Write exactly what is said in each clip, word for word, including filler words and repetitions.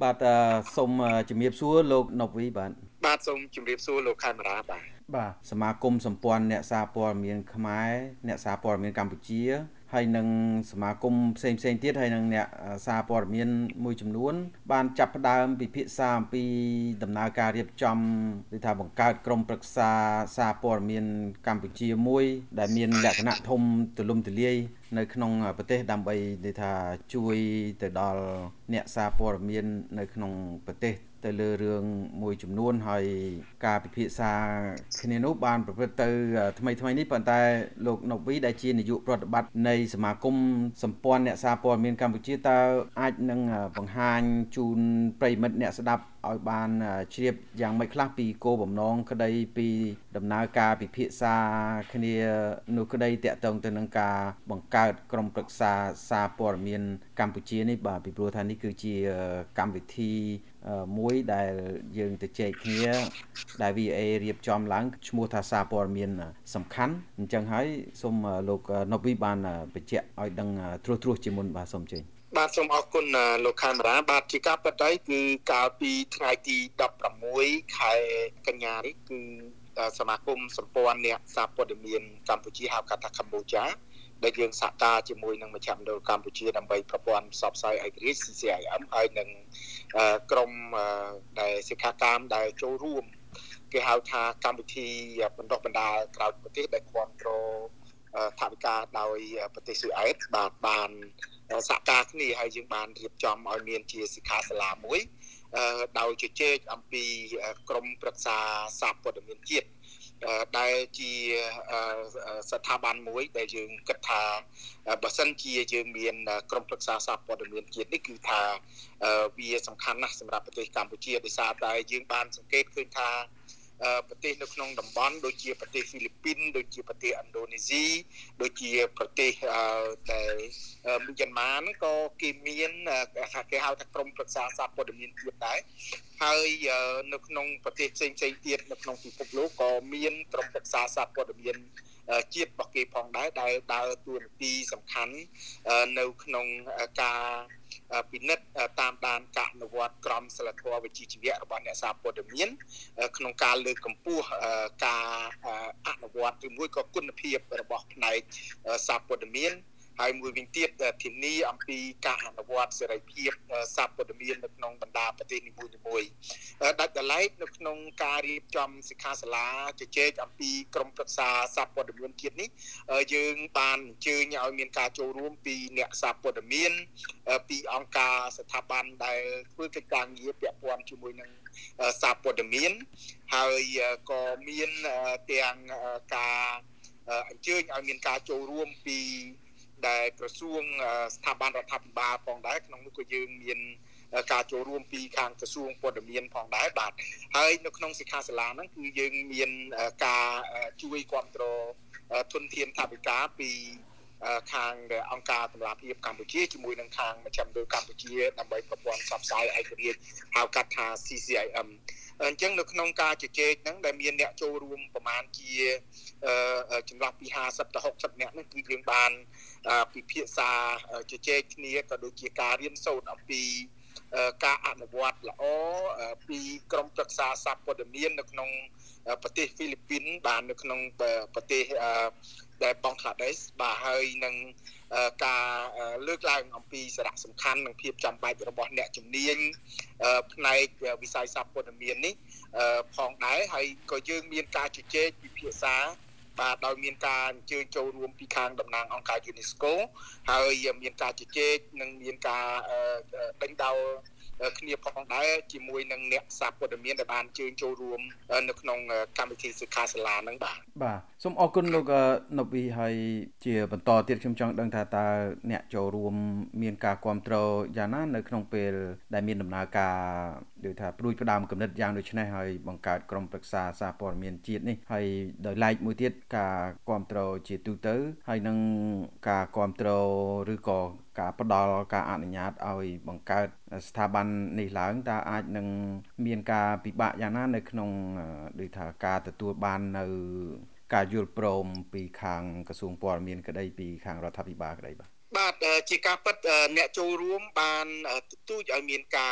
បាទសូមជំរាបសួរលោកណូវីបាទបាទសូមជម្រាបសួរលោកខេមរាបាទបាទសមាគមសម្ព័ន្ធអ្នកសារព័ត៌មានខ្មែរអ្នកសារព័ត៌មានកម្ពុជាហើយនឹងសមាគមផ្សេងផ្សេងទៀតហើយនឹងអ្នកសារព័ត៌មានមួយចំនួនបានចាប់ផ្ដើមពិភាក្សាអំពីដំណើរការរៀបចំឬថាបង្កើតក្រុមប្រឹក្សាសារព័ត៌មានកម្ពុជាមួយដែលមានលក្ខណៈធំទូលំទូលាយនៅក្នុងប្រទេសដើម្បីនិយាយថាជួយទៅដល់អ្នកសារព័ត៌មាននៅក្នុងប្រទេសទៅលើរឿងមួយចំនួនហើយការពិភាក្សាគ្នានោះបានប្រព្រឹត្តទៅថ្មីថ្មីនេះប៉ុន្តែលោកណូវីដែលជានាយកប្រតិបត្តិនៃសមាគមសម្ព័ន្ធអ្នកសារព័ត៌មានកម្ពុជាតើអាចនឹងបង្ហាញជូនប្រិយមិត្តអ្នកស្ដាប់ឲ្យបានជ្រាបយ៉ាងម៉េចខ្លះពីគោលបំណងក្តីពីដំណើរការពិភាក្សាគ្នានោះក្តីតាក់ទងទៅនឹងការបង្កើតក្រុមប្រឹក្សាសារព័ត៌មានកម្ពុជានេះបាទពីព្រោះថានេះគឺជាកម្មវិធីមួយដែលយើងទៅជែកគ្នាដែល វី เอ រៀបចំឡើងឈ្មោះថាសារព័ត៌មានសំខាន់អញ្ចឹងហើយសូមលោកណូវីបានបញ្ជាក់ឲ្យដឹងត្រួសត្រាសជាមុនបាទសូមជើញបាទសូមអរគុណលោកខេមរាបាទជាការពិតហើយគឺកាលពីថ្ងៃទីដប់ប្រាំមួយខែកញ្ញានេះគឺសមាគមសម្ព័ន្ធអ្នកសារព័ត៌មានកម្ពុជាហៅកាត់ថាកម្ពុជាដែលយើងសហការជាមួយនឹងមជ្ឈមណ្ឌលកម្ពុជាដើម្បីប្រព័ន្ធផ្សព្វផ្សាយឯករាជ្យ ซี ซี ไอ เอ็ม ហើយនឹងក្រុមដែលសិក្ខាកាមដែលចូលរួមគេហៅថាកម្មវិធីបណ្ដុះបណ្ដាលក្រៅប្រទេសដែលគ្រប់គ្រងថវិកាដោយប្រទេសស៊ុយអែតបាទបានសហការគ្នាហើយយើងបានរៀបចំឲ្យមានជាសិក្ខាសាលាមួយដោយជជែកអំពីក្រុមប្រឹក្សាសារព័ត៌មានជាតិដែលជាស្ថាប័នមួយដែលយើងគិតថាបើសិនជាយើងមានក្រុមប្រឹក្សាសារព័ត៌មានជាតិនេះគឺថាវាសំខាន់ណាស់សម្រាប់ប្រទេសកម្ពុជាដោយសារតែយើងបានសង្កេតឃើញថាប្រទេសនៅក្នុងតំបន់ដូចជាប្រទេសហ្វីលីពីនដូចជាប្រទេសឥណ្ឌូនេស៊ីដូចជាប្រទេសដែលមីយ៉ាន់ម៉ាហ្នឹងក៏គេមានគេហៅថាក្រុមប្រឹក្សាសារព័ត៌មានជាតិដែរហើយនៅក្នុងប្រទេសផ្សេងផ្សេងទៀតនៅក្នុងពិភពលោកក៏មានក្រុមប្រឹក្សាសារព័ត៌មានជាតិរបស់គេផងដែរដែលដើរតួនាទីសំខាន់នៅក្នុងការពិនិត្យតាមដានការអនុវត្តក្រមសីលធម៌វិជ្ជាជីវៈរបស់អ្នកសារព័ត៌មានក្នុងការលើកកម្ពស់ការអនុវត្តឬមួយក៏គុណភាពរបស់ផ្នែកសារព័ត៌មានហើយមួយវិញទៀតធានាអំពីការអនុវត្តសេរីភាពសារព័ត៌មាននៅក្នុងបណ្ដាប្រទេសនីមួយៗដាច់ដライនៅក្នុងការរៀបចំសិក្ខាសាលាជជែកអំពីក្រុមប្រឹក្សាសារព័ត៌មានជាតិនេះយើងបានអញ្ជើញឲ្យមានការចូលរួមពីអ្នកសារព័ត៌មានពីអង្គការស្ថាប័នដែលធ្វើកិច្ចការងារពាក់ព័ន្ធជាមួយនឹងសារព័ត៌មានហើយក៏មានទាំងការអញ្ជើញឲ្យមានការចូលរួមពីដែលក្រសួងស្ថាប័នរដ្ឋាភិបាលផងដែរក្នុងនោះក៏យើងមានការចូលរួមពីខាងក្រសួងព័ត៌មានផងដែរបាទហើយនៅក្នុងសិក្ខាសាលាហ្នឹងគឺយើងមានការជួយគ្រប់គ្រងធនធានថវិកាពីខាងអង្គការសម្រាប់ភាពកម្ពុជាជាមួយនឹងខាងមជ្ឈមណ្ឌលកម្ពុជាដើម្បីប្រព័ន្ធផ្សព្វផ្សាយឯករាជ្យហៅកាត់ថា ซี ซี ไอ เอ็ม អញ្ចឹងនៅក្នុងការជជែកហ្នឹងដែលមានអ្នកចូលរួមប្រមាណជាចន្លោះពីห้าสิบទៅหกสิบនាក់ហ្នឹងគឺយើងបានពិភាក្សាជជែកគ្នាក៏ដូចជាការរៀនសូត្រអំពីការអនុវត្តល្អពីក្រុមប្រឹក្សាសារព័ត៌មាននៅក្នុងប្រទេសហ្វីលីពីនបាននៅក្នុងប្រទេសដែលបង់ក្លាដេសបាទហើយនឹងការលើកឡើងអំពីសារៈសំខាន់និងភាពចាំបាច់របស់អ្នកជំនាញផ្នែកវិស័យសារព័ត៌មាននេះផងដែរហើយក៏យើងមានការជជែកពិភាក្សាបាទដោយមានការអញ្ជើញចូលរួមពីខាងតំណាងអង្គការ UNESCO ហើយមានការជជែកនិងមានការដេញដោលគ្នាផងដែរជាមួយនឹងអ្នកសារព័ត៌មានដែលបានជើញចូលរួមនៅក្នុងកម្មវិធីសិក្ខាសាលាហ្នឹងបាទបាទសូមអរគុណលោកណូវីហើយជាបន្តទៀតខ្ញុំចង់ដឹងថាតើអ្នកចូលរួមមានការគ្រប់គ្រងយ៉ាងណានៅក្នុងពេលដែលមានដំណើរការដូចថាព្រួយផ្ដើមគំនិតយ៉ាងដូចនេះហើយបង្កើតក្រុមប្រឹក្សាសារព័ត៌មានជាតិនេះហើយដោយឡែកមួយទៀតការគ្រប់គ្រងជាទូទៅហើយនឹងការគ្រប់គ្រងឬក៏ការផ្ដល់ការអនុញ្ញាតឲ្យបង្កើតស្ថាប័ននេះឡើងតើអាចនឹងមានការពិបាកយ៉ាងណានៅក្នុងដូចថាការទទួលបាននៅការយល់ព្រមពីខាងក្រសួងព័ត៌មានក្តីពីខាងរដ្ឋាភិបាលក្តីបាទបាទជាការពិតអ្នកចូលរួមបានទទូចឲ្យមានការ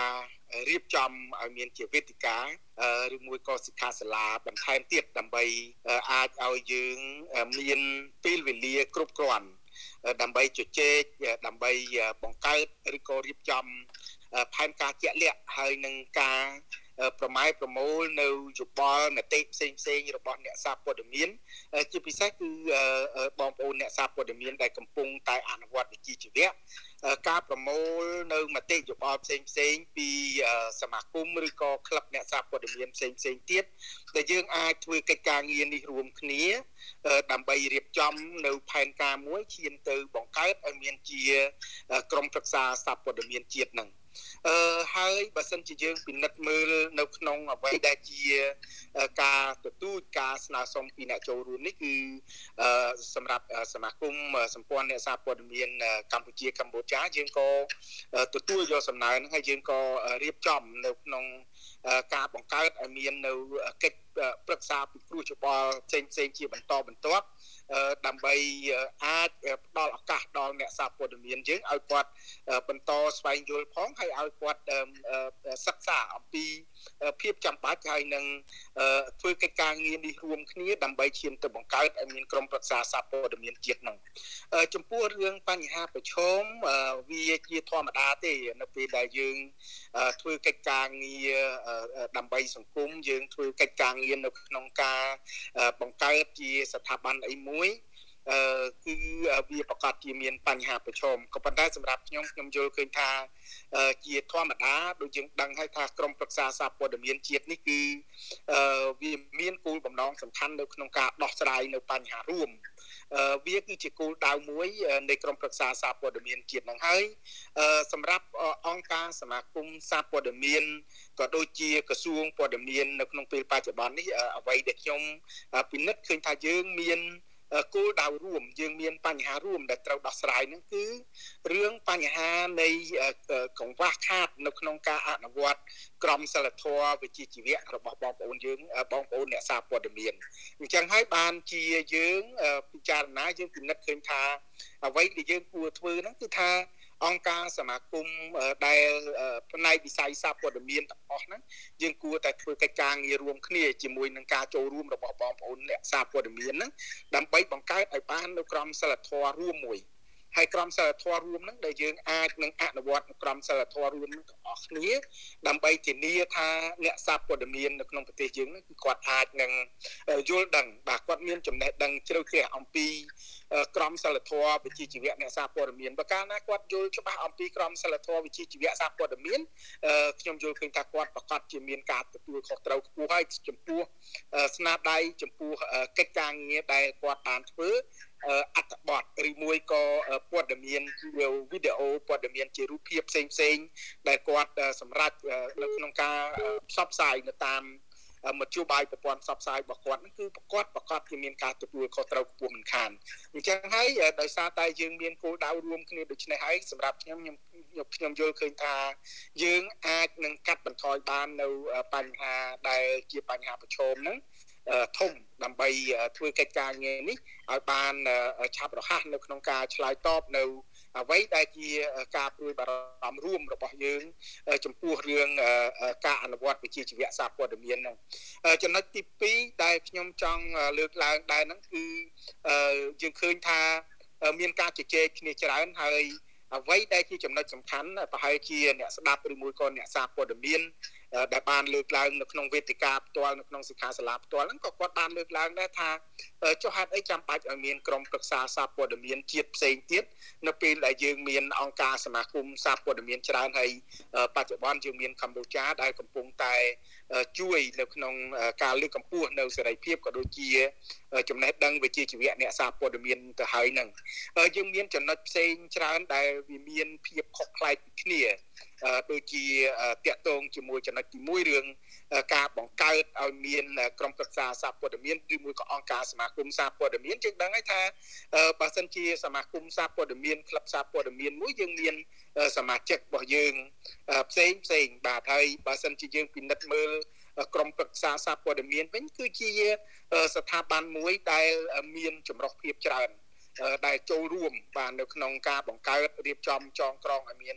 រៀបចំឲ្យមានជាវេទិកាឬមួយក៏សិក្ខាសាលាបន្ថែមទៀតដើម្បីអាចឲ្យយើងមានពេលវេលាគ្រប់គ្រាន់ដើម្បីជជែកដើម្បីបង្កើតឬក៏រៀបចំផែនការជាក់លាក់ហើយនឹងការប្រម៉ែប្រមូលនៅយោបល់មតិផ្សេងផ្សេងរបស់អ្នកសារព័ត៌មានជាពិសេសគឺបងប្អូនអ្នកសារព័ត៌មានដែលកំពុងតែអនុវត្តវិជ្ជាជីវៈការប្រមូលនៅមតិយោបល់ផ្សេងផ្សេងពីសមាគមឬក៏ក្លឹបអ្នកសារព័ត៌មានផ្សេងផ្សេងទៀតដែលយើងអាចធ្វើកិច្ចការងារនេះរួមគ្នាដើម្បីរៀបចំនៅផែនការមួយឈានទៅបង្កើតឲ្យមានជាក្រុមប្រឹក្សាសារព័ត៌មានជាតិនឹងអឺហើយបើសិនជាយើងពិនិត្យមើលនៅក្នុងអ្វីដែលជាការទទូចការស្នើសុំពីអ្នកចូលរួមនេះគឺសម្រាប់សមាគមសម្ព័ន្ធអ្នកសារព័ត៌មានកម្ពុជាកម្ពុជាយើងក៏ទទួលយកសំណើនឹងហើយយើងក៏រៀបចំនៅក្នុងការបង្កើតឲ្យមាននៅកិច្ចប្រឹក្សាពិគ្រោះយោបល់ផ្សេងផ្សេងជាបន្តបន្ទាប់ដើម្បីអាចផ្ដល់ឱកាសដល់អ្នកសារព័ត៌មានយើងឲ្យគាត់បន្តស្វែងយល់ផងហើយឲ្យគាត់សិក្សាអំពីភាពចាំបាច់ហើយនឹងធ្វើកិច្ចការងារនេះរួមគ្នាដើម្បីឈានទៅបង្កើតឲ្យមានក្រុមប្រឹក្សាសារព័ត៌មានជាតិនឹងចំពោះរឿងបញ្ហាប្រឈមវាជាធម្មតាទេនៅពេលដែលយើងធ្វើកិច្ចការងារដើម្បីសង្គមយើងធ្វើកិច្ចការងារនៅក្នុងការបង្កើតជាស្ថាប័នអីមួយអឺគឺវាប្រកាសជាមានបញ្ហាប្រឈមក៏ប៉ុន្តែសម្រាប់ខ្ញុំខ្ញុំយល់ឃើញថាជាធម្មតាដូចយើងដឹងហើយថាក្រមប្រឹក្សាសារព័ត៌មានជាតិនេះគឺវាមានគោលបំណងសំខាន់នៅក្នុងការដោះស្រាយនៅបញ្ហារួមវាគឺជាគោលដៅមួយនៃក្រមប្រឹក្សាសារព័ត៌មានជាតិនឹងហើយសម្រាប់អង្គការសមាគមសារព័ត៌មានក៏ដូចជាក្រសួងព័ត៌មាននៅក្នុងពេលបច្ចុប្បន្ននេះអ្វីដែលខ្ញុំពិនិត្យឃើញថាយើងមានគោលដៅរួមយើងមានបញ្ហារួមដែលត្រូវដោះស្រាយហ្នឹងគឺរឿងបញ្ហានៃកង្វះខាតនៅក្នុងការអនុវត្តក្រមសីលធម៌វិជ្ជាជីវៈរបស់បងប្អូនយើងបងប្អូនអ្នកសារព័ត៌មានអញ្ចឹងហើយបានជាយើងពិចារណាយើងពិនិត្យឃើញថាអ្វីដែលយើងគួរធ្វើហ្នឹងគឺថាអង្គការសមាគមដែលផ្នែកវិស័យសារព័ត៌មានទាំងអស់ហ្នឹងយើងគួរតែធ្វើកិច្ចការងាររួមគ្នាជាមួយនឹងការចូលរួមរបស់បងប្អូនអ្នកសារព័ត៌មានហ្នឹងដើម្បីបង្កើតឲ្យបាននូវក្រមសីលធម៌រួមមួយហើយក្រមសីលធម៌រួមហ្នឹងដែលយើងអាចនឹងអនុវត្តក្រមសីលធម៌រួមទាំងអស់គ្នាដើម្បីធានាថាអ្នកសារព័ត៌មាននៅក្នុងប្រទេសយើងហ្នឹងគឺគាត់អាចនឹងយល់ដឹងបាទគាត់មានចំណេះដឹងជ្រៅជ្រះអំពីក្រមសីលធម៌វិជ្ជាជីវៈអ្នកសារព័ត៌មានបើកាលណាគាត់យល់ច្បាស់អំពីក្រមសីលធម៌វិជ្ជាជីវៈសារព័ត៌មានខ្ញុំយល់ឃើញថាគាត់ប្រកាសជាមានការទទួលខុសត្រូវខ្ពស់ហើយចំពោះស្នាដៃចំពោះកិច្ចការងារដែលគាត់បានធ្វើអត្ថបទឬមួយក៏ព័ត៌មានជាវីដេអូព័ត៌មានជារូបភាពផ្សេងផ្សេងដែលគាត់សម្រាប់នៅក្នុងការផ្សព្វផ្សាយនៅតាមមធ្យោបាយប្រព័ន្ធផ្សព្វផ្សាយរបស់គាត់ហ្នឹងគឺប្រកាសប្រកាសជាមានការទទួលខុសត្រូវខ្ពស់មិនខានអញ្ចឹងហើយដោយសារតែយើងមានគោលដៅរួមគ្នាដូច្នេះហើយសម្រាប់ខ្ញុំខ្ញុំខ្ញុំយល់ឃើញថាយើងអាចនឹងកាត់បន្ថយបាននៅបញ្ហាដែលជាបញ្ហាប្រឈមហ្នឹងធំដើម្បីធ្វើកិច្ចការងារនេះឲ្យបានឆាប់រហ័សនៅក្នុងការឆ្លើយតបនៅអ្វីដែលជាការព្រួយបារម្ភរួមរបស់យើងចំពោះរឿងការអនុវត្តវិជ្ជាជីវៈសារព័ត៌មានហ្នឹងចំណុចទីពីរដែលខ្ញុំចង់លើកឡើងដែរហ្នឹងគឺយើងឃើញថាមានការជជែកគ្នាច្រើនហើយអ្វីដែលជាចំណុចសំខាន់ប្រហែលជាអ្នកស្ដាប់ឬមួយក៏អ្នកសារព័ត៌មានដែលបានលើកឡើងនៅក្នុងវេទិកាផ្ទាល់នៅក្នុងសិក្ខាសាលាផ្ទាល់ហ្នឹងក៏គាត់បានលើកឡើងដែរថាចុះហេតុអីចាំបាច់ឲ្យមានក្រុមប្រឹក្សាសារព័ត៌មានជាតិផ្សេងទៀតនៅពេលដែលយើងមានអង្គការសមាគមសារព័ត៌មានច្រើនហើយបច្ចុប្បន្នយើងមានកម្ពុជាដែលកំពុងតែជួយនៅក្នុងការលើកកម្ពស់នៅសេរីភាពក៏ដូចជាចំណេះដឹងវិជ្ជាជីវៈអ្នកសារព័ត៌មានទៅហើយហ្នឹងយើងមានចំណុចផ្សេងច្រើនដែលវាមានភាពខុសប្លែកពីគ្នាដូចជាតាក់ទងជាមួយចំណុចទីមួយរឿងការបង្កើតឲ្យមានក្រុមប្រឹក្សាសារព័ត៌មានឬមួយក៏អង្គការសមាគមសារព័ត៌មានយើងដឹងហើយថាបើសិនជាសមាគមសារព័ត៌មានក្លឹបសារព័ត៌មានមួយយើងមានសមាជិករបស់យើងផ្សេងផ្សេងបាទហើយបើសិនជាយើងពិនិត្យមើលក្រុមប្រឹក្សាសារព័ត៌មានវិញគឺជាស្ថាប័នមួយដែលមានចម្រុះភាពច្រើនដែលចូលរួមបាននៅក្នុងការបង្កើតរៀបចំចងក្រងឲ្យមាន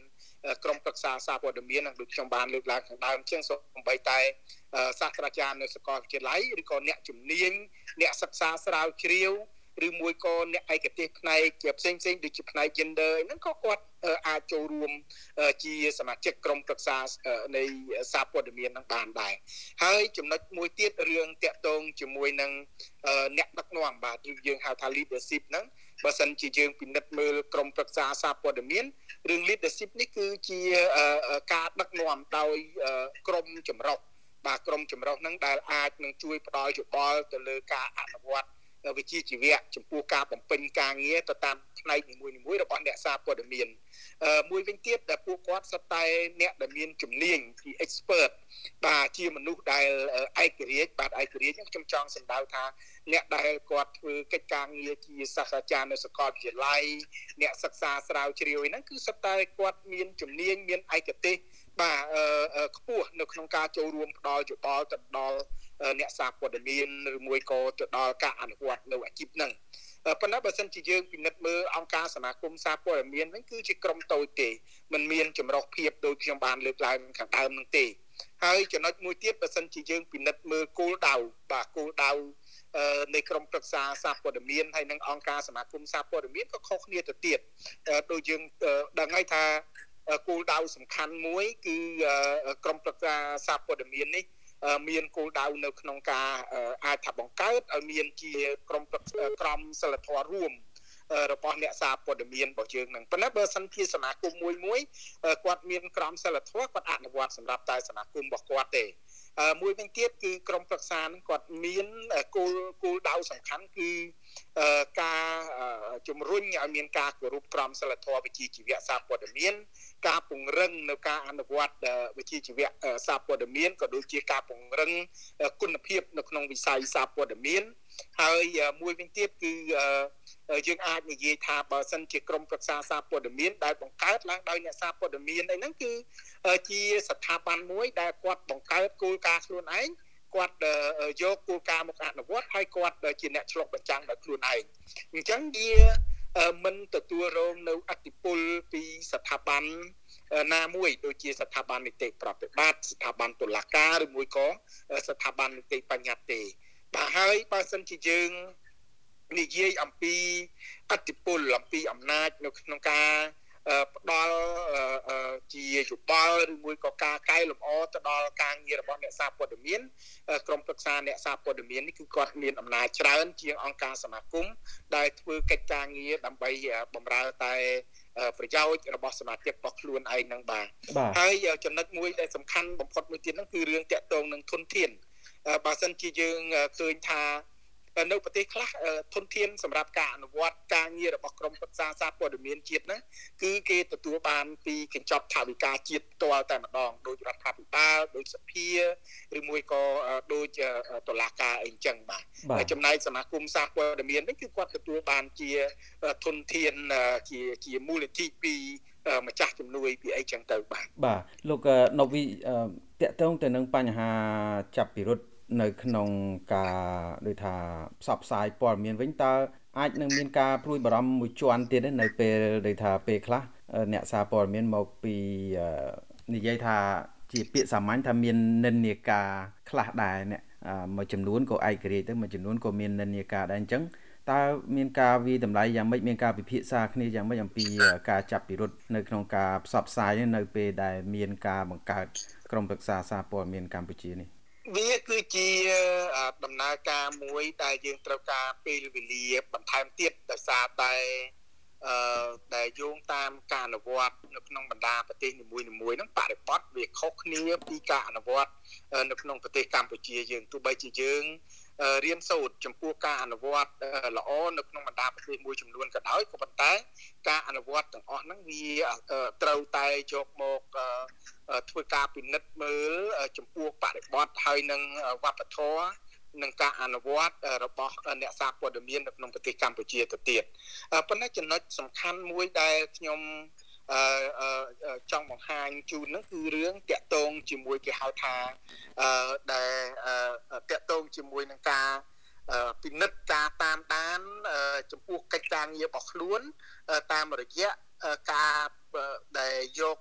ក្រុមប្រឹក្សាសារព័ត៌មាននិងដូចខ្ញុំបានលើកឡើងខាងដើមជាងសូម្បីតែសាស្ត្រាចារ្យនៅសាកលវិទ្យាល័យឬក៏អ្នកជំនាញអ្នកសិក្សាស្រាវជ្រាវឬមួយក៏អ្នកឯកទេសផ្នែកផ្សេងផ្សេងដូចជាផ្នែក gender ហ្នឹងក៏គាត់អាចចូលរួមជាសមាជិកក្រុមប្រឹក្សានៃសារព័ត៌មាននឹងបានដែរហើយចំណុចមួយទៀតរឿងតាក់ទងជាមួយនឹងអ្នកដឹកនាំបាទយើងហៅថា leadership ហ្នឹងបើសិនជាយើងពិនិត្យមើលក្រុមប្រឹក្សាសារព័ត៌មានរឿង leadership នេះគឺជាការដឹកនាំដោយក្រុមចម្រុះបាទក្រុមចម្រុះហ្នឹងដែលអាចនឹងជួយផ្ដល់យោបល់ទៅលើការអនុវត្តវិជ្ជាជីវៈចំពោះការបំពេញការងារទៅតាមផ្នែកនីមួយៗរបស់អ្នកសារព័ត៌មានមួយវិញទៀតដែលពួកគាត់សុទ្ធតែអ្នកដែលមានជំនាញពី expert បាទជាមនុស្សដែលឯករាជ្យបាទឯករាជ្យខ្ញុំចង់សម្ដៅថាអ្នកដែលគាត់ធ្វើកិច្ចការងារជាសាស្ត្រាចារ្យនៅសាកលវិទ្យាល័យអ្នកសិក្សាស្រាវជ្រាវហ្នឹងគឺសុទ្ធតែគាត់មានជំនាញមានឯកទេសបាទខ្ពស់នៅក្នុងការចូលរួមផ្ដល់យោបល់ទៅដល់អ្នកសារព័ត៌មានឬមួយក៏ទៅដល់ការអនុវត្តនៅអាជីពហ្នឹងប៉ុន្តែបើសិនជាយើងពិនិត្យមើលអង្គការសមាគមសារព័ត៌មានហ្នឹងគឺជាក្រុមតូចទេมันមានចម្រុះភាពដូចខ្ញុំបានលើកឡើងខាងដើមហ្នឹងទេហើយចំណុចមួយទៀតបើសិនជាយើងពិនិត្យមើលគោលដៅបាទគោលដៅនៃក្រុមប្រឹក្សាសារព័ត៌មានហើយនិងអង្គការសមាគមសារព័ត៌មានក៏ខុសគ្នាទៅទៀតដូចយើងដឹងហើយថាគោលដៅសំខាន់មួយគឺក្រុមប្រឹក្សាសារព័ត៌មាននេះមានគោលដៅនៅក្នុងការអាចថាបង្កើតឲ្យមានជាក្រុមក្រុមសិលធម៌រួមរបស់អ្នកសារព័ត៌មានរបស់យើងនឹងប៉ុន្តែបើសិនជាសមាគមមួយមួយគាត់មានក្រុមសិលធម៌គាត់អនុវត្តសម្រាប់តែសមាគមរបស់គាត់ទេមួយវិញទៀតគឺក្រុមប្រឹក្សានឹងគាត់មានគោលគោលដៅសំខាន់គឺការជំរុញឲ្យមានការគោរពក្រមសីលធម៌វិជ្ជាជីវៈសារព័ត៌មានការពង្រឹងនៅការអនុវត្តវិជ្ជាជីវៈសារព័ត៌មានក៏ដូចជាការពង្រឹងគុណភាពនៅក្នុងវិស័យសារព័ត៌មានហើយមួយវិញទៀតគឺយើងអាចនិយាយថាបើសិនជាក្រុមប្រឹក្សាសារព័ត៌មានដែលបង្កើតឡើងដោយអ្នកសារព័ត៌មានអីហ្នឹងគឺជាស្ថាប័នមួយដែលគាត់បង្កើតគោលការណ៍ខ្លួនឯងគាត់យកគោលការណ៍មកអនុវត្តហើយគាត់ជាអ្នកឆ្លុះបញ្ចាំងដោយខ្លួនឯងអញ្ចឹងវាមិនទទួលរងនៅអធិបុលពីស្ថាប័នណាមួយដូចជាស្ថាប័ននីតិប្រតិបត្តិស្ថាប័នតុលាការឬមួយក៏ស្ថាប័ននីតិបញ្ញត្តិទេបាទហើយបើសិនជាយើងនិយាយអំពីអធិបុលអំពីអំណាចនៅក្នុងការផ្ដល់ជាយោបល់ឬមួយក៏ការកែលម្អទៅដល់ការងាររបស់អ្នកសារព័ត៌មានក្រុមប្រឹក្សាអ្នកសារព័ត៌មាននេះគឺគាត់មានអំណាចច្រើនជាងអង្គការសមាគមដែលធ្វើកិច្ចការងារដើម្បីបម្រើតែប្រយោជន៍របស់សមាជិករបស់ខ្លួនឯងនឹងបាទហើយចំណុចមួយដែលសំខាន់បំផុតមួយទៀតហ្នឹងគឺរឿងតាក់ទងនឹងធនធានបើសិនជាយើងឃើញថានៅប្រទេសខ្លះធនធានសម្រាប់ការអនុវត្តការងាររបស់ក្រមប្រឹក្សាសារព័ត៌មានជាតិហ្នឹងគឺគេទទួលបានពីកញ្ចប់ថវិកាជាតិផ្ទាល់តែម្ដងដោយរដ្ឋាភិបាលដោយសភាឬមួយក៏ដោយតុលាការអីចឹងបាទហើយចំណែកសមាគមសារព័ត៌មាននេះគឺគាត់ទទួលបានជាធនធានជាជាមូលនិធិពីម្ចាស់ជំនួយពីអីចឹងទៅបាទបាទលោកណូវីតាក់ទងទៅនឹងបញ្ហាចាប់ពិរុទ្ធនៅក្នុងការដូចថាផ្សព្វផ្សាយព័ត៌មានវិញតើអាចនឹងមានការព្រួយបារម្ភមួយជាន់ទៀតនៅពេលដូចថាពេលខ្លះអ្នកសារព័ត៌មានមកពីនិយាយថាជាពាក្យសាមញ្ញថាមាននិន្នាការខ្លះដែរអ្នកមួយចំនួនក៏ឯករាជ្យទៅមួយចំនួនក៏មាននិន្នាការដែរអញ្ចឹងតើមានការវិតម្លៃយ៉ាងម៉េចមានការពិភាក្សាគ្នាយ៉ាងម៉េចអំពីការចាប់ពិរុទ្ធនៅក្នុងការផ្សព្វផ្សាយនៅពេលដែលមានការបង្កើតក្រុមប្រឹក្សាសារព័ត៌មានកម្ពុជានេះវាគឺជាដំណើរការមួយដែលយើងត្រូវការពេលវេលាបន្ថែមទៀតដោយសារតែអឺដែលយោងតាមការអនុវត្តនៅក្នុងបណ្ដាប្រទេសនីមួយៗហ្នឹងបរិបទវាខុសគ្នាពីការអនុវត្តនៅក្នុងប្រទេសកម្ពុជាយើងទោះបីជាយើងរៀនសូត្រចំពោះការអនុវត្តល្អនៅក្នុងបណ្ដាប្រទេសមួយចំនួនក៏ដោយក៏ប៉ុន្តែការអនុវត្តទាំងអស់ហ្នឹងវាត្រូវតែយកមកធ្វើការពិនិត្យមើលចំពោះបរិបទហើយនឹងវប្បធម៌នឹងការអនុវត្តរបស់អ្នកសារព័ត៌មាននៅក្នុងប្រទេសកម្ពុជាទៅទៀតប៉ុន្តែចំណុចសំខាន់មួយដែលខ្ញុំអឺចង់បង្ហាញជូនហ្នឹងគឺរឿងតាក់ទងជាមួយគេហៅថាអឺដែលតាក់ទងជាមួយនឹងការពិនិត្យការតាមដានចំពោះកិច្ចការងាររបស់ខ្លួនតាមរយៈការដែលយក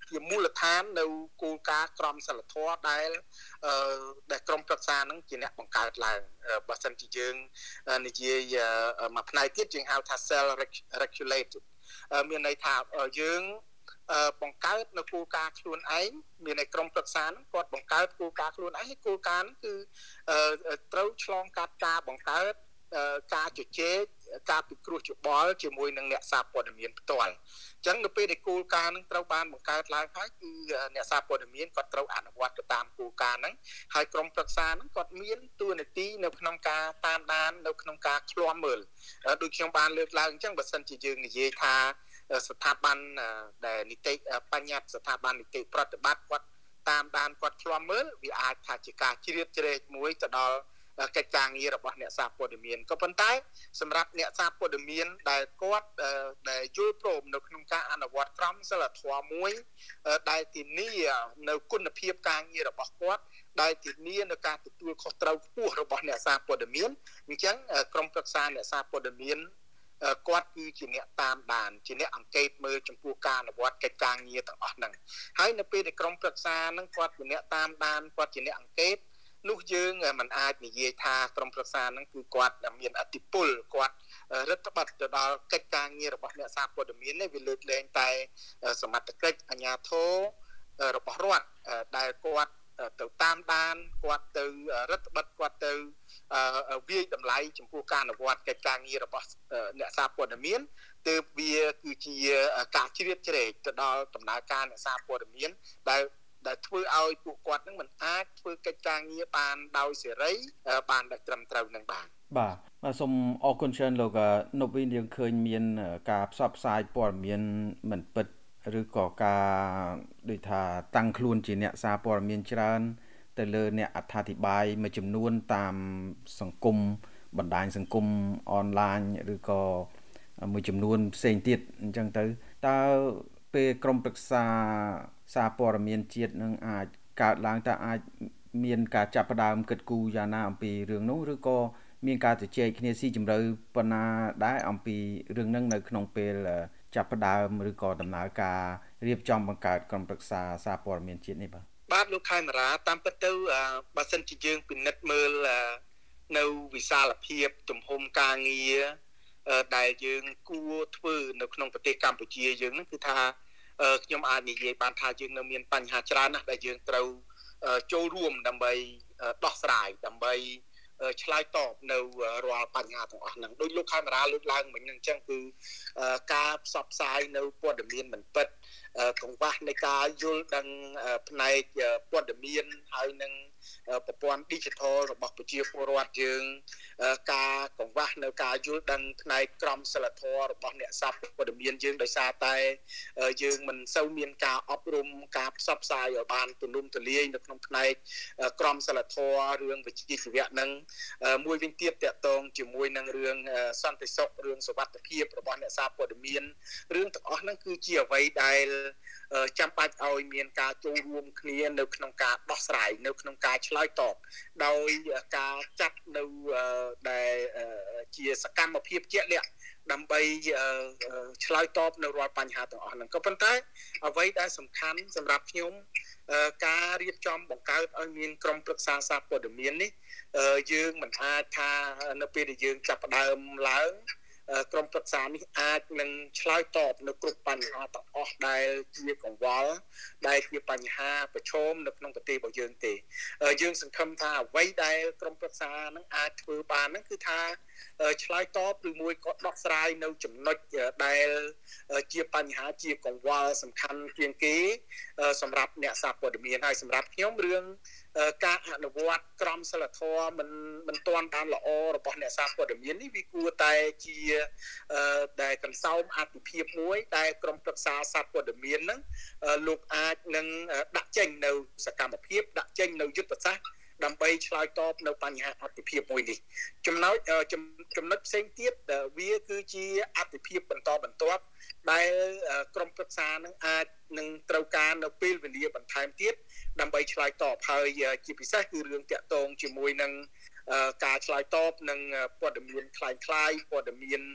ជាមូលដ្ឋាននៅគោលការណ៍ក្រមសីលធម៌ដែលដែលក្រមប្រឹក្សាហ្នឹងជាអ្នកបង្កើតឡើងបើសិនជាយើងនិយាយមួយផ្នែកទៀតយើងហៅថា self regulated មានន័យថាយើងបង្កើតនៅគោលការណ៍ខ្លួនឯងមានในក្រមប្រឹក្សាហ្នឹងគាត់បង្កើតគោលការណ៍ខ្លួនឯងហើយគោលការណ៍ហ្នឹងគឺត្រូវឆ្លងកាត់ការបង្កើតការជជែកការពិគ្រោះយោបល់ជាមួយនឹងអ្នកសារព័ត៌មានផ្ទាល់អញ្ចឹងនៅពេលដែលគោលការណ៍ហ្នឹងត្រូវបានបង្កើតឡើងហើយគឺអ្នកសារព័ត៌មានគាត់ត្រូវអនុវត្តទៅតាមគោលការណ៍ហ្នឹងហើយក្រុមប្រឹក្សាហ្នឹងគាត់មានតួនាទីនៅក្នុងការតាមដាននៅក្នុងការឃ្លាំមើលដូចខ្ញុំបានលើកឡើងអញ្ចឹងបើសិនជាយើងនិយាយថាស្ថាប័នដែលនីតិបញ្ញត្តិស្ថាប័ននីតិប្រតិបត្តិគាត់តាមដានគាត់ឃ្លាំមើលវាអាចថាជាការជ្រៀតជ្រែកមួយទៅដល់កិច្ចការងាររបស់អ្នកសារព័ត៌មានក៏ប៉ុន្តែសម្រាប់អ្នកសារព័ត៌មានដែលគាត់ដែលយល់ព្រមនៅក្នុងការអនុវត្តក្រមសីលធម៌មួយដែលធានានៅគុណភាពការងាររបស់គាត់ដែលធានានៅការទទួលខុសត្រូវខ្ពស់របស់អ្នកសារព័ត៌មានអញ្ចឹងក្រុមប្រឹក្សាអ្នកសារព័ត៌មានគាត់គឺជាអ្នកតាមដានជាអ្នកអង្កេតមើលចំពោះការអនុវត្តកិច្ចការងារទាំងអស់ហ្នឹងហើយនៅពេលដែលក្រុមប្រឹក្សាហ្នឹងគាត់ជាអ្នកតាមដានគាត់ជាអ្នកអង្កេតនោះយើងមិនអាចនិយាយថាក្រុមប្រឹក្សាហ្នឹងគឺគាត់មានអធិបុលគាត់រដ្ឋបတ်ទៅដល់កិច្ចការងាររបស់អ្នកសារព័ត៌មាននេះវាលើកលែងតែសមត្ថកិច្ចអាជ្ញាធររបស់រដ្ឋដែលគាត់ទៅតាមដានគាត់ទៅរដ្ឋបတ်គាត់ទៅវាយតម្លៃចំពោះការអនុវត្តកិច្ចការងាររបស់អ្នកសារព័ត៌មានទើបវាគឺជាការជ្រៀតជ្រែកទៅដល់ដំណើរការអ្នកសារព័ត៌មានដែលដែលធ្វើឲ្យពួកគាត់នឹងមិនអាចធ្វើកិច្ចការងារបានដោយសេរីបានដោយត្រឹមត្រូវនឹងបានបាទបាទសូមអរគុណច្រើនលោកនប់វិញយើងឃើញមានការផ្សព្វផ្សាយព័ត៌មានមិនពិតឬក៏ការដូចថាតាំងខ្លួនជាអ្នកសារព័ត៌មានច្រើនទៅលើអ្នកអត្ថាធិប្បាយមួយចំនួនតាមសង្គមបណ្ដាញសង្គមអនឡាញឬក៏មួយចំនួនផ្សេងទៀតអញ្ចឹងទៅតើពេលក្រុមប្រឹក្សាសារព័ត៌មានជាតិនឹងអាចកើតឡើងតើអាចមានការចាប់ផ្ដើមគិតគូរយ៉ាងណាអំពីរឿងនោះឬក៏មានការជជែកគ្នាស៊ីជម្រៅប៉ុណ្ណាដែរអំពីរឿងហ្នឹងនៅក្នុងពេលចាប់ផ្ដើមឬក៏ដំណើរការរៀបចំបង្កើតក្រុមប្រឹក្សាសារព័ត៌មានជាតិនេះបាទបាទលោកខេមរាតាមពិតទៅបើសិនជាយើងពិនិត្យមើលនៅវិសាលភាពទំហំការងារដែលយើងគួរធ្វើនៅក្នុងប្រទេសកម្ពុជាយើងហ្នឹងគឺថាខ្ញុំអាចនិយាយបានថាយើងនៅមានបញ្ហាច្រើនណាស់ដែលយើងត្រូវចូលរួមដើម្បីដោះស្រាយដើម្បីឆ្លើយតបនៅរាល់បញ្ហាទាំងអស់ហ្នឹងដោយលោកខេមរាលើកឡើងមិញហ្នឹងអញ្ចឹងគឺការផ្សព្វផ្សាយនៅព័ត៌មានមិនពិតកង្វះនៃការយល់ដឹងផ្នែកព័ត៌មានហើយនឹងប្រព័ន្ធ digital របស់ប្រជាពលរដ្ឋយើងការកង្វះនៅការយល់ដឹងផ្នែកក្រមសីលធម៌របស់អ្នកសារព័ត៌មានយើងដោយសារតែយើងមិនសូវមានការអប់រំការផ្សព្វផ្សាយឲ្យបានទូលំទូលាយនៅក្នុងផ្នែកក្រមសីលធម៌រឿងវិជ្ជាជីវៈនឹងមួយវិញទៀតតកតងជាមួយនឹងរឿងសន្តិសុខរឿងសុវត្ថិភាពរបស់អ្នកសារព័ត៌មានរឿងទាំងអស់ហ្នឹងគឺជាអ្វីដែលចាំបាច់ឲ្យមានការចូលរួមគ្នានៅក្នុងការដោះស្រាយនៅក្នុងការឆ្លើយតបដោយការចាត់នៅដែលជាសកម្មភាពជាក់លាក់ដើម្បីឆ្លើយតបនៅរាល់បញ្ហាទាំងអស់ហ្នឹងក៏ប៉ុន្តែអ្វីដែលសំខាន់សម្រាប់ខ្ញុំការរៀបចំបង្កើតឲ្យមានក្រុមប្រឹក្សាសារព័ត៌មាននេះយើងមិនអាចថានៅពេលដែលយើងចាប់ផ្ដើមឡើងក្រុមប្រឹក្សានេះអាចនឹងឆ្លើយតបនៅគ្រប់បញ្ហាទាំងអស់ដែលជាកង្វល់ដែលជាបញ្ហាប្រឈមនៅក្នុងប្រទេសរបស់យើងទេយើងសង្ឃឹមថាអ្វីដែលក្រុមប្រឹក្សានឹងអាចធ្វើបានហ្នឹងគឺថាឆ្លើយតបឬមួយក៏ដោះស្រាយនៅចំណុចដែលជាបញ្ហាជាកង្វល់សំខាន់ជាងគេសម្រាប់អ្នកសារព័ត៌មានហើយសម្រាប់ខ្ញុំរឿងការអនុវត្តក្រមសីលធម៌មិនមិនទាន់បានល្អរបស់អ្នកសារព័ត៌មាននេះវាគួរតែជាដែលកន្សោមអតិភិបមួយដែលក្រុមប្រឹក្សាសារព័ត៌មានហ្នឹងលោកអាចនឹងដាក់ចេញនៅសកម្មភាពដាក់ចេញនៅយុទ្ធសាស្ត្រដើម្បីឆ្លើយតបនៅបញ្ហាអតិភិបមួយនេះចំណុចចំណុចផ្សេងទៀតវាគឺជាអតិភិបបន្តបន្ទាប់ដែលក្រុមប្រឹក្សានឹងអាចនឹងត្រូវការនៅពេលវេលាបន្ថែមទៀតដើម្បីឆ្លើយតបហើយជាពិសេសគឺរឿងតាក់ទងជាមួយនឹងការឆ្លើយតបនឹងព័ត៌មានคล้ายៗព័ត៌មាន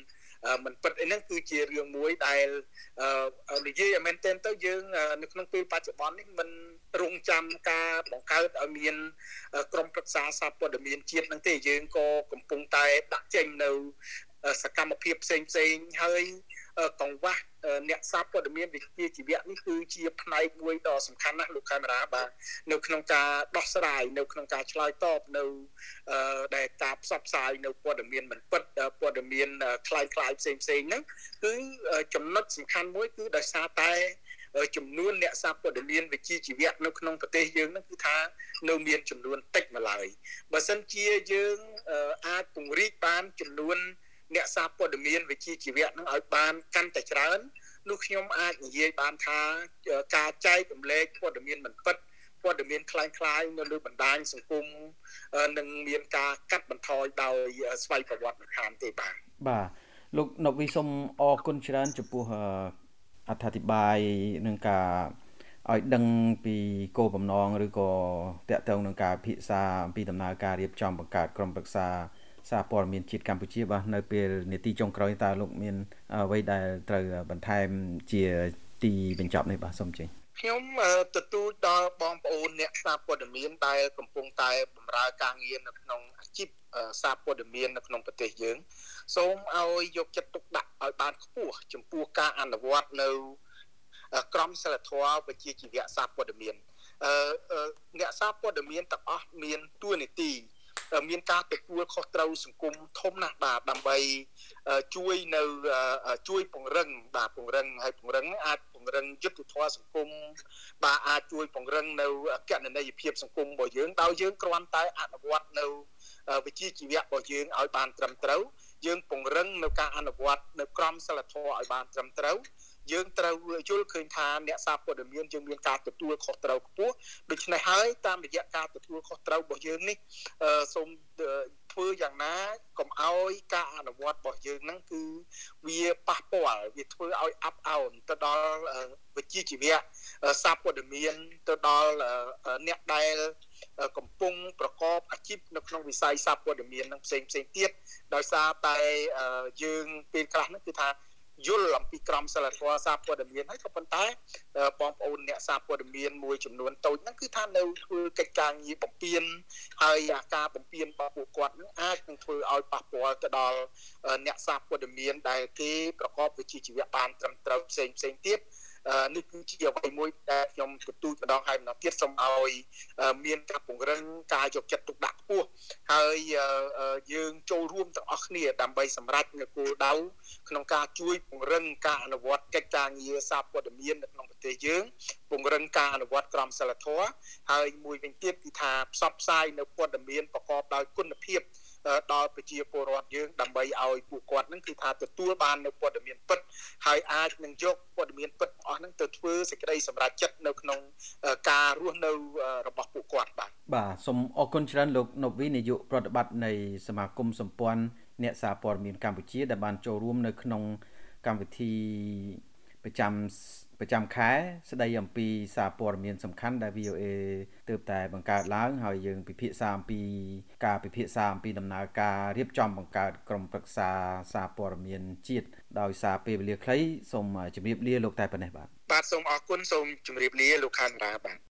មិនពិតអីហ្នឹងគឺជារឿងមួយដែលនិយាយឲ្យមែនទែនទៅយើងនៅក្នុងពេលបច្ចុប្បន្ននេះមិនរងចាំការបង្កើតឲ្យមានក្រុមប្រឹក្សាសារព័ត៌មានជាតិហ្នឹងទេយើងក៏កំពុងតែដាក់ចេញនៅសកម្មភាពផ្សេងផ្សេងហើយកង្វះអ្នកសារព័ត៌មានវិជ្ជាជីវៈនេះគឺជាផ្នែកមួយដ៏សំខាន់ណាស់លោកកាមេរ៉ាបាទនៅក្នុងការដោះស្រាយនៅក្នុងការឆ្លើយតបនៅដែលការផ្សព្វផ្សាយនៅព័ត៌មានមិនពិតព័ត៌មានคล้ายคล้ายផ្សេងផ្សេងហ្នឹងគឺចំណុចសំខាន់មួយគឺដោយសារតែចំនួនអ្នកសារព័ត៌មានវិជ្ជាជីវៈនៅក្នុងប្រទេសយើងហ្នឹងគឺថានៅមានចំនួនតិចម្ល៉េះបើសិនជាយើងអាចពង្រីកបានចំនួនអ្នកសារព័ត៌មានវិជ្ជាជីវៈនឹងឲ្យបានកាន់តែច្រើននោះខ្ញុំអាចនិយាយបានថាការចែករំលែកព័ត៌មានមិនពិតព័ត៌មានคล้ายៗនៅលើបណ្ដាញសង្គមនឹងមានការកាត់បន្ថយដោយស្វ័យប្រវត្តិខាងទេបាទបាទលោកណូវីសូមអរគុណច្រើនចំពោះអត្ថាធិប្បាយនឹងការឲ្យដឹងពីគោលបំណងឬក៏តាក់ទងនឹងការពិភាក្សាអំពីដំណើរការរៀបចំបង្កើតក្រុមប្រឹក្សាសារព័ត៌មានជាតិកម្ពុជាបាទនៅពេលនាទីចុងក្រោយតើលោកមានអ្វីដែលត្រូវបន្ថែមជាទីបញ្ចប់នេះបាទសូមជឿខ្ញុំទទូចដល់បងប្អូនអ្នកសារព័ត៌មានដែលកំពុងតែបម្រើការងារនៅក្នុងអាជីពសារព័ត៌មាននៅក្នុងប្រទេសយើងសូមឲ្យយកចិត្តទុកដាក់ឲ្យបានខ្ពស់ចំពោះការអនុវត្តនៅក្រមសីលធម៌វិជ្ជាជីវៈសារព័ត៌មានអ្នកសារព័ត៌មានទាំងអស់មានតួនាទីមានការទទួលខុសត្រូវសង្គមធំណាស់បាទដើម្បីជួយនៅជួយពង្រឹងបាទពង្រឹងហើយពង្រឹងអាចពង្រឹងយុត្តិធម៌សង្គមបាទអាចជួយពង្រឹងនៅកណន័យភាពសង្គមរបស់យើងដោយយើងគ្រាន់តែអនុវត្តនៅវិជ្ជាជីវៈរបស់យើងឲ្យបានត្រឹមត្រូវយើងពង្រឹងនៅការអនុវត្តនៅក្រមសីលធម៌ឲ្យបានត្រឹមត្រូវយើងត្រូវយល់ឃើញថាអ្នកសារព័ត៌មានយើងមានការទទួលខុសត្រូវខ្ពស់ដូច្នេះហើយតាមរយៈការទទួលខុសត្រូវរបស់យើងនេះសូមធ្វើយ៉ាងណាកុំឲ្យការអនុវត្តរបស់យើងហ្នឹងគឺវាប៉ះពាល់វាធ្វើឲ្យអាប់អោនទៅដល់វិជ្ជាជីវៈសារព័ត៌មានទៅដល់អ្នកដែលកំពុងប្រកបអាជីពនៅក្នុងវិស័យសារព័ត៌មាននឹងផ្សេងផ្សេងទៀតដោយសារតែយើងពេលខ្លះហ្នឹងគឺថាយល់អំពីក្រមសីលធម៌សារព័ត៌មានហើយក៏ប៉ុន្តែបងប្អូនអ្នកសារព័ត៌មានមួយចំនួនតូចហ្នឹងគឺថានៅធ្វើកិច្ចការងារបំពេញហើយអាការបំពេញរបស់ពួកគាត់ហ្នឹងអាចនឹងធ្វើឲ្យប៉ះពាល់ទៅដល់អ្នកសារព័ត៌មានដែលគេប្រកបវិជ្ជាជីវៈបានត្រឹមត្រូវផ្សេងផ្សេងទៀតនេះគឺជាអ្វីមួយដែលខ្ញុំទទូចម្ដងហើយម្ដងទៀតសូមឲ្យមានការពង្រឹងការយកចិត្តទុកដាក់ខ្ពស់ហើយយើងចូលរួមទាំងអស់គ្នាដើម្បីសម្រេចនូវគោលដៅក្នុងការជួយពង្រឹងការអនុវត្តកិច្ចការងារសារព័ត៌មាននៅក្នុងប្រទេសយើងពង្រឹងការអនុវត្តក្រមសីលធម៌ហើយមួយវិញទៀតគឺថាផ្សព្វផ្សាយនៅព័ត៌មានប្រកបដោយគុណភាពដល់ប្រជាពលរដ្ឋយើងដើម្បីឲ្យពួកគាត់នឹងគឺថាទទួលបាននៅព័ត៌មានពិតហើយអាចនឹងយកព័ត៌មានពិតអស់ហ្នឹងទៅធ្វើសេចក្តីសម្រេចចិត្តនៅក្នុងការរស់នៅរបស់ពួកគាត់បាទបាទសូមអរគុណច្រើនលោកណូវីនាយកប្រតិបត្តិនៃសមាគមសម្ព័ន្ធអ្នកសារព័ត៌មានកម្ពុជាដែលបានចូលរួមនៅក្នុងកម្មវិធីប្រចាំប្រចាំខែស្ដីអំពីសារព័ត៌មានសំខាន់ដែល វី អូ អេ ទើបតែបង្កើតឡើងហើយយើងពិភាក្សាអំពីការពិភាក្សាអំពីដំណើរការរៀបចំបង្កើតក្រុមប្រឹក្សាសារព័ត៌មានជាតិដោយសារពេលវេលាខ្លីសូមជម្រាបលាលោកតែប៉ុណ្ណេះបាទបាទសូមអរគុណសូមជម្រាបលាលោកខានរាបាទ